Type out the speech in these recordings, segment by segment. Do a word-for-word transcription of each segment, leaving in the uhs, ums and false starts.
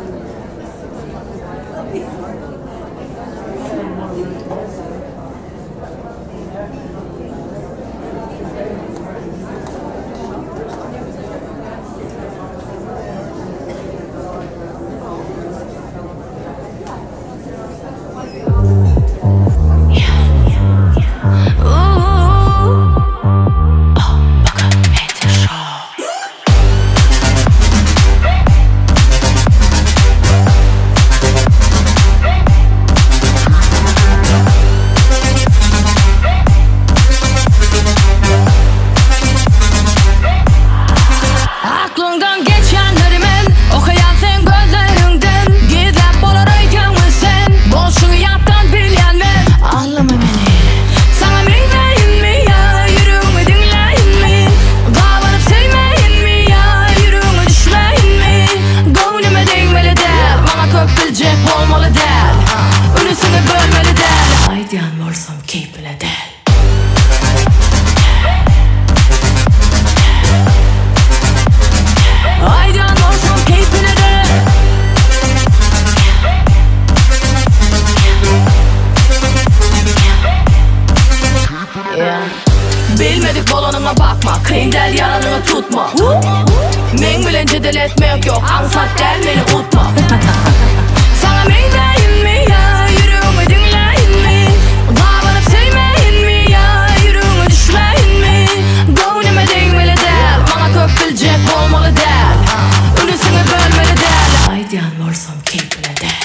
Bilmedik bolonuna bakma, kıyın del yaranını tutma. Men bilen cedel etmek yok, ansat del beni utma. Sana men deyin mi ya, yürüğümü dinleyin mi? Davranıp sevmeyin mi ya, yürüğümü düşmeyin mi? Gönlüme değmeli del, bana kök bilecek olmalı del. Ünüsünü bölmeli del. Aydiyan varsam keyfine del.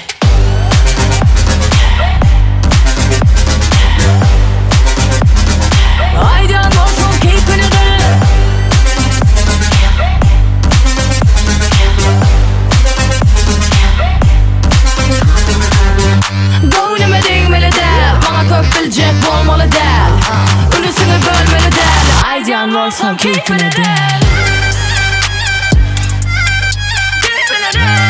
Bilecek olmalı del, ünüsünü bölmeli del. Aydiyan varsam keyfine del. Keyfine del.